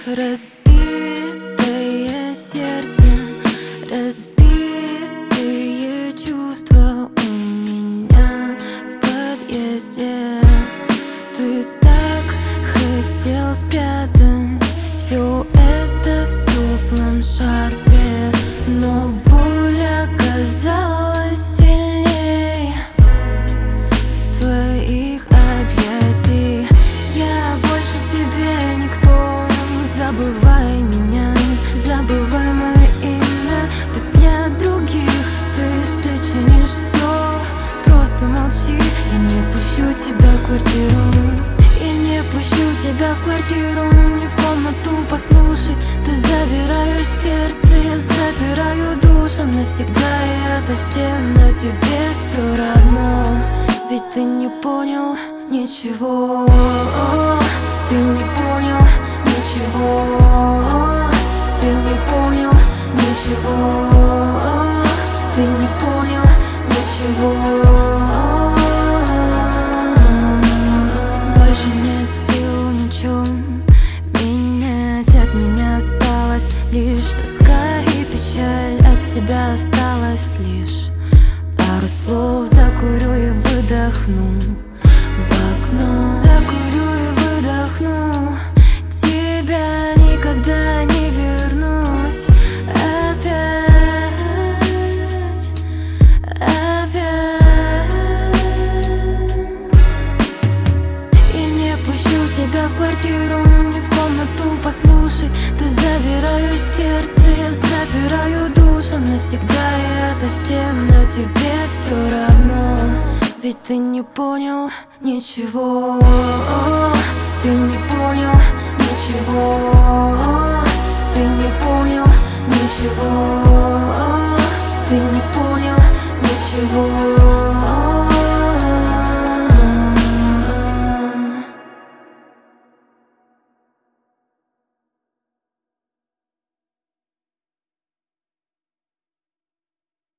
Разбитое сердце, разбитые чувства у меня в подъезде. Ты так хотел спрятать все это в теплом шарфе, но боль оказалась сильней твоих объятий. Я больше тебе никто, забывай меня, забывай мое имя. Пусть для других ты сочинишь все, просто молчи. Я не пущу тебя в квартиру, я не пущу тебя в квартиру, не в комнату, послушай. Ты забираешь сердце, я забираю душу навсегда и ото всех, но тебе все равно, ведь ты не понял ничего. Ты не понял ничего. Ты не понял ничего. Ты не понял ничего. Больше нет сил ничего менять, от меня осталась лишь тоска и печаль, от тебя осталось лишь пару слов. Закурю и выдохну в окно, закурю и выдохну. Тебя никогда не вернусь опять, опять. И не пущу тебя в квартиру, не в комнату, послушай. Ты забираешь сердце, я забираю душу навсегда и ото всех, но тебе все равно, ведь ты не понял ничего. Ты не понял ничего.